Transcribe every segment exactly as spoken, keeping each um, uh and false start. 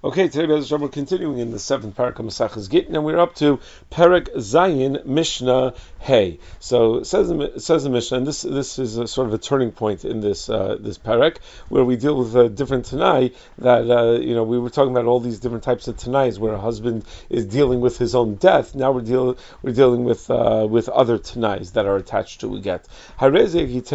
Okay, today Be'ez Hashem, we're continuing in the seventh parak of Maseches Gittin, and we're up to Parak Zayin Mishnah Hey. So it says it says the Mishnah, and this this is a sort of a turning point in this uh, this parak where we deal with a different Tanai. That uh, you know we were talking about all these different types of Tanais where a husband is dealing with his own death. Now we're dealing we're dealing with uh, with other Tanais that are attached to a get. This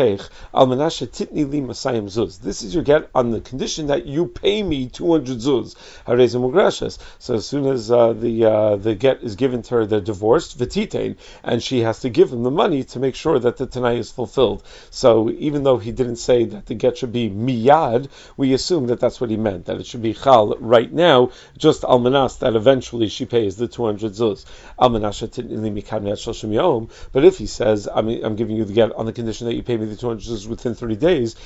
is your get on the condition that you pay me two hundred zuz. So as soon as uh, the uh, the get is given to her, they're divorced, v'titain, and she has to give him the money to make sure that the tanai is fulfilled. So even though he didn't say that the get should be miyad, we assume that that's what he meant, that it should be chal right now, just almanas, that eventually she pays the two hundred zuz. But if he says, I'm, I'm giving you the get on the condition that you pay me the two hundred zuz within thirty days,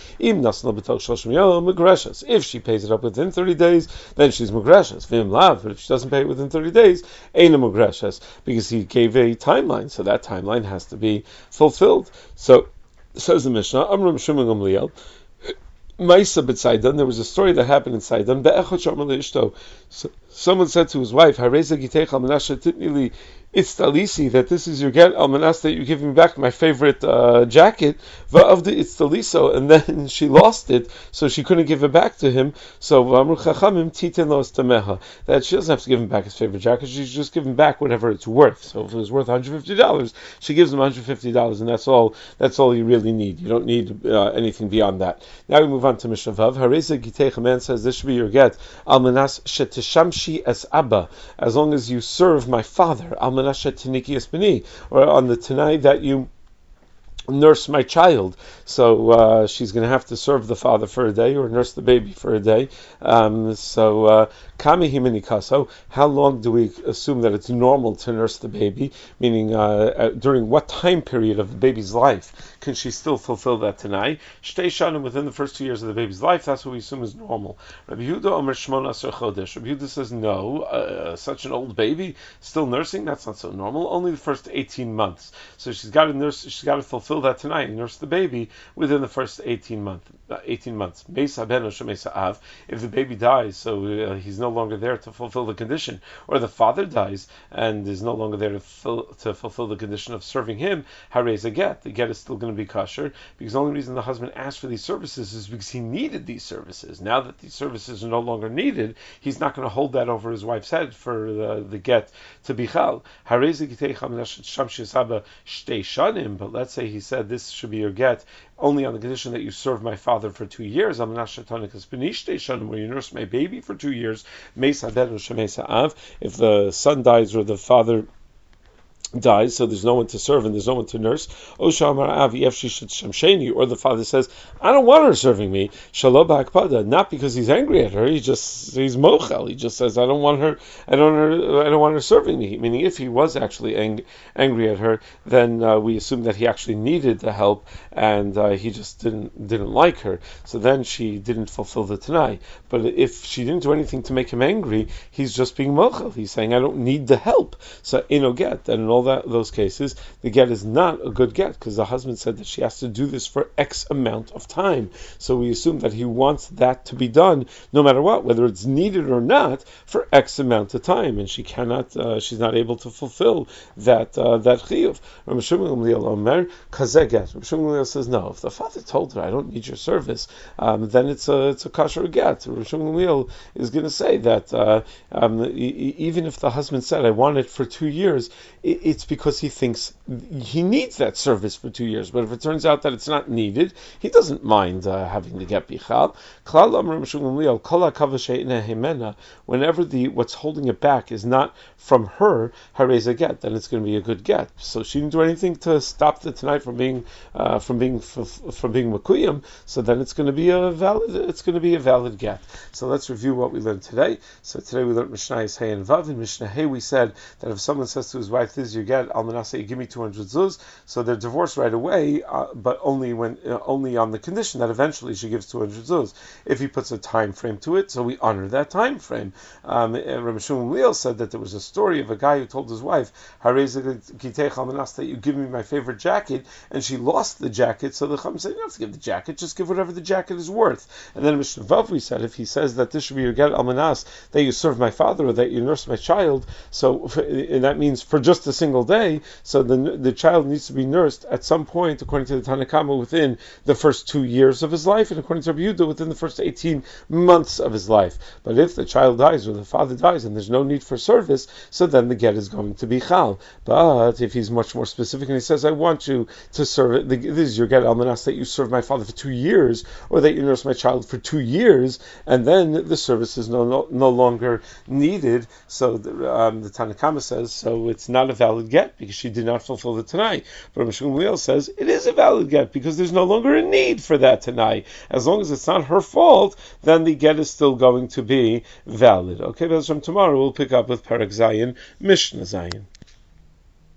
if she pays it up within thirty days, then she's mugreshes. V'im lav, but if she doesn't pay it within thirty days, ain't a mugreshes, because he gave a timeline, so that timeline has to be fulfilled. So, says the Mishnah, Amram Shimon Gamliel, Maisa b'Tzaidan, there was a story that happened in Tzaidan, be'echot shomar le'ishto. So, someone said to his wife, Hareza giteich al menashe titni li it's talisi, that this is your get almanas, that you give me back my favorite uh, jacket, va'avdi it's taliso, and then she lost it, so she couldn't give it back to him. So v'amru chachamim titen lo stameha, that she doesn't have to give him back his favorite jacket, she should just give him back whatever it's worth. So if it was worth one hundred fifty dollars, she gives him one hundred fifty dollars, and that's all. That's all you really need. You don't need uh, anything beyond that. Now we move on to Mishnah Vav. Hareza giteich, a man says this should be your get almanas shetishamshi es abba, as long as you serve my father. Almanas or on the Tanai that you nurse my child. So uh, she's going to have to serve the father for a day or nurse the baby for a day. Um, so uh, kami himini kaso, how long do we assume that it's normal to nurse the baby? Meaning, uh, during what time period of the baby's life can she still fulfill that tanai? Shtei shanim, within the first two years of the baby's life, that's what we assume is normal. Rabbi Yehuda Omer Shmona Asar Chodesh. Rabbi Yehuda says no, uh, such an old baby still nursing, that's not so normal. Only the first eighteen months. So she's got to nurse. She's got to fulfill that tonight and nurse the baby within the first eighteen months. Uh, eighteen months. If the baby dies, so uh, he's no longer there to fulfill the condition, or the father dies and is no longer there to, fill, to fulfill the condition of serving him, harez a get. The get is still going to be kosher, because the only reason the husband asked for these services is because he needed these services. Now that these services are no longer needed, he's not going to hold that over his wife's head for the, the get to be chal. Harez shanim, but let's say he said this should be your get only on the condition that you serve my father for two years, where you nurse my baby for two years. If the son dies or the father dies, so there's no one to serve and there's no one to nurse. Or the father says, I don't want her serving me, not because he's angry at her, he just he's mochel. He just says, I don't want her, I don't her, I don't want her serving me. Meaning, if he was actually ang- angry at her, then uh, we assume that he actually needed the help and uh, he just didn't didn't like her. So then she didn't fulfill the tanai. But if she didn't do anything to make him angry, he's just being mochel. He's saying, I don't need the help. So ino get, and in all that those cases, the get is not a good get, because the husband said that she has to do this for X amount of time. So we assume that he wants that to be done, no matter what, whether it's needed or not, for X amount of time, and she cannot, uh, she's not able to fulfill that uh, that chiyuv. Rabbi Shimon Gamliel Omer kazeh get. Rabbi Shimon Gamliel says no. If the father told her, I don't need your service, um, then it's a it's a kosher get. Rabbi Shimon Gamliel is going to say that uh, um, e- even if the husband said, I want it for two years, it, it's because he thinks he needs that service for two years. But if it turns out that it's not needed, he doesn't mind uh, having to get bichal. Whenever the what's holding it back is not from her, hareza get, then it's going to be a good get. So she didn't do anything to stop the tonight from being uh, from being from being makuyim. So then it's going to be a valid it's going to be a valid get. So let's review what we learned today. So today we learned Mishnah Hey and Vav. In Mishnah Hey we said that if someone says to his wife, "This is your you get almanasa, you give me two hundred zuz, so they're divorced right away, uh, but only when uh, only on the condition that eventually she gives two hundred zuz. If he puts a time frame to it, so we honor that time frame. Um, Rabbi Shimon Leal said that there was a story of a guy who told his wife, that you give me my favorite jacket, and she lost the jacket, so the Chum said, you don't have to give the jacket, just give whatever the jacket is worth. And then Mishnah Vav, we said, if he says that this should be your get almanas, that you serve my father or that you nurse my child, so and that means for just a single day, so the the child needs to be nursed at some point, according to the Tanna Kama, within the first two years of his life, and according to Rabbi Yehuda, within the first eighteen months of his life. But if the child dies or the father dies and there's no need for service, so then the get is going to be chal. But if he's much more specific and he says, I want you to serve it, this is your get almanas, that you serve my father for two years, or that you nurse my child for two years, and then the service is no no, no longer needed. So the, um, the Tanna Kama says, so it's not a valid get because she did not fulfill the Tanai. But Rabbi Shimon Leal says it is a valid get because there's no longer a need for that Tanai. As long as it's not her fault, then the get is still going to be valid. Okay, but tomorrow we'll pick up with Perek Zayin, Mishnah Zayin.